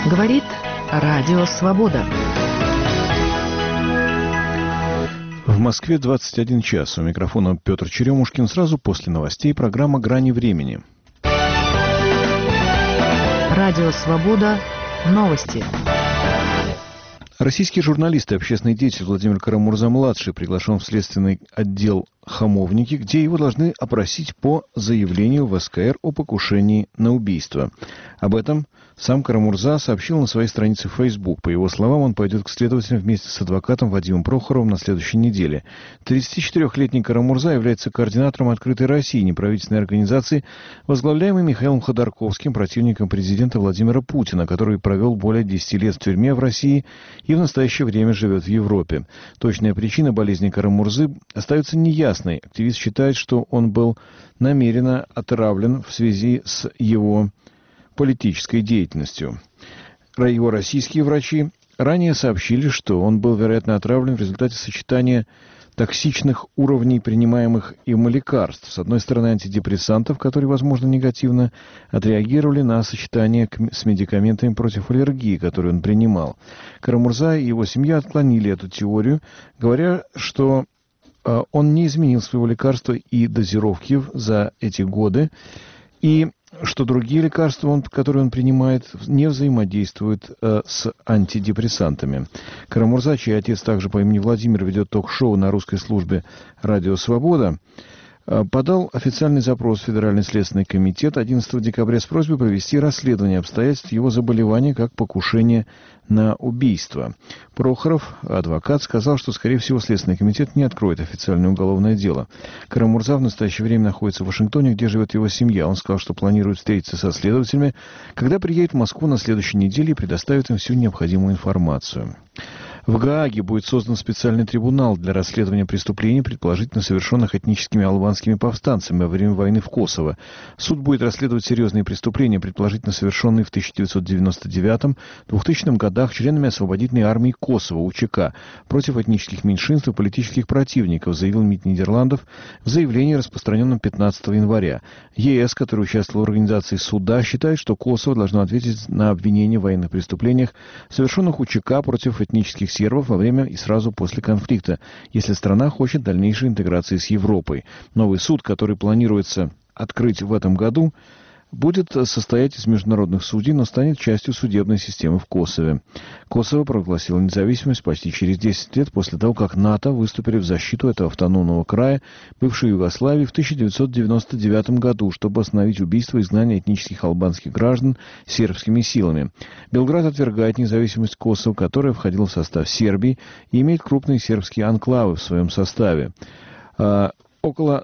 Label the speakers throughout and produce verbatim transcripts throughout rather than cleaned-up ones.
Speaker 1: Говорит Радио Свобода.
Speaker 2: В Москве двадцать один час. У микрофона Петр Черемушкин. Сразу после новостей программа «Грани времени».
Speaker 1: Радио Свобода. Новости.
Speaker 2: Российский журналист и общественный деятель Владимир Карамурза-младший приглашен в следственный отдел Хамовники, где его должны опросить по заявлению в эс ка эр о покушении на убийство. Об этом сам Карамурза сообщил на своей странице в Facebook. По его словам, он пойдет к следователям вместе с адвокатом Вадимом Прохоровым на следующей неделе. тридцатичетырёхлетний Карамурза является координатором «Открытой России», неправительственной организации, возглавляемой Михаилом Ходорковским, противником президента Владимира Путина, который провел более десяти лет в тюрьме в России и в настоящее время живет в Европе. Точная причина болезни Карамурзы остается неясной. Активист считает, что он был намеренно отравлен в связи с его политической деятельностью. Его российские врачи ранее сообщили, что он был, вероятно, отравлен в результате сочетания токсичных уровней принимаемых им лекарств. С одной стороны, антидепрессантов, которые, возможно, негативно отреагировали на сочетание с медикаментами против аллергии, которые он принимал. Карамурза и его семья отклонили эту теорию, говоря, что э, он не изменил своего лекарства и дозировки за эти годы, и что другие лекарства, он, которые он принимает, не взаимодействуют э, с антидепрессантами. Карамурза, чей отец также по имени Владимир ведет ток-шоу на русской службе «Радио Свобода», э, подал официальный запрос в Федеральный следственный комитет одиннадцатого декабря с просьбой провести расследование обстоятельств его заболевания как покушение на убийство. Прохоров, адвокат, сказал, что, скорее всего, Следственный комитет не откроет официальное уголовное дело. Карамурза в настоящее время находится в Вашингтоне, где живет его семья. Он сказал, что планирует встретиться со следователями, когда приедет в Москву на следующей неделе и предоставит им всю необходимую информацию. В Гааге будет создан специальный трибунал для расследования преступлений, предположительно совершенных этническими албанскими повстанцами во время войны в Косово. Суд будет расследовать серьезные преступления, предположительно совершенные в тысяча девятьсот девяносто девятом — двухтысячном годах членами освободительной армии Косово, у че ка, против этнических меньшинств и политических противников, заявил МИД Нидерландов в заявлении, распространенном пятнадцатого января. е эс, который участвовал в организации суда, считает, что Косово должно ответить на обвинения в военных преступлениях, совершенных у че ка против этнических сербов во время и сразу после конфликта, если страна хочет дальнейшей интеграции с Европой. Новый суд, который планируется открыть в этом году, будет состоять из международных судей, но станет частью судебной системы в Косово. Косово провозгласило независимость почти через десять лет после того, как НАТО выступили в защиту этого автономного края бывшей Югославии в тысяча девятьсот девяносто девятом году, чтобы остановить убийство и изгнание этнических албанских граждан сербскими силами. Белград отвергает независимость Косово, которая входила в состав Сербии и имеет крупные сербские анклавы в своем составе. А, около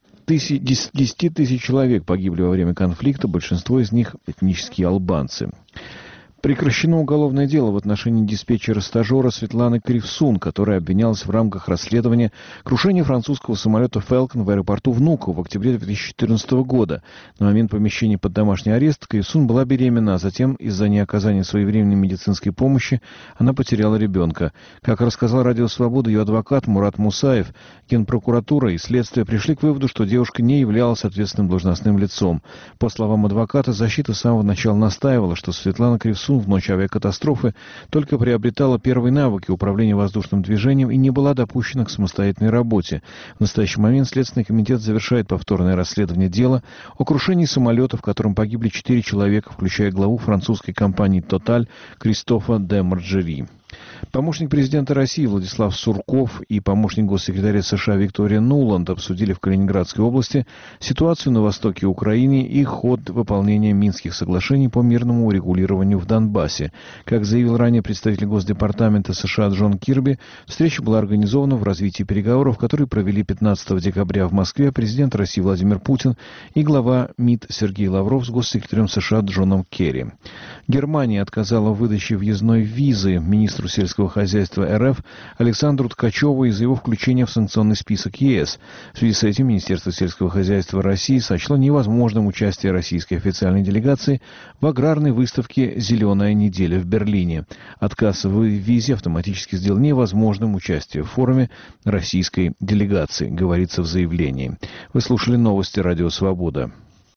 Speaker 2: десять тысяч человек погибли во время конфликта, большинство из них этнические албанцы. Прекращено уголовное дело в отношении диспетчера-стажера Светланы Кривсун, которая обвинялась в рамках расследования крушения французского самолета «Фелкон» в аэропорту Внуково в октябре две тысячи четырнадцатого года. На момент помещения под домашний арест Кривсун была беременна, а затем из-за неоказания своевременной медицинской помощи она потеряла ребенка. Как рассказал Радио Свобода ее адвокат Мурат Мусаев, Генпрокуратура и следствие пришли к выводу, что девушка не являлась ответственным должностным лицом. По словам адвоката, защита с самого начала настаивала, что Светлана Кривсун в ночь авиакатастрофы только приобретала первые навыки управления воздушным движением и не была допущена к самостоятельной работе. В настоящий момент Следственный комитет завершает повторное расследование дела о крушении самолета, в котором погибли четыре человека, включая главу французской компании «Тоталь» Кристофа де Марджери. Помощник президента России Владислав Сурков и помощник госсекретаря США Виктория Нуланд обсудили в Калининградской области ситуацию на востоке Украины и ход выполнения Минских соглашений по мирному урегулированию в Донбассе. Как заявил ранее представитель Госдепартамента США Джон Кирби, встреча была организована в развитии переговоров, которые провели пятнадцатого декабря в Москве президент России Владимир Путин и глава МИД Сергей Лавров с госсекретарем США Джоном Керри. Германия отказала в выдаче въездной визы министру сельского хозяйства эр эф Александру Ткачеву из-за его включения в санкционный список е эс. В связи с этим Министерство сельского хозяйства России сочло невозможным участие российской официальной делегации в аграрной выставке «Зеленая неделя» в Берлине. Отказ в визе автоматически сделал невозможным участие в форуме российской делегации, говорится в заявлении. Вы слушали новости Радио Свобода.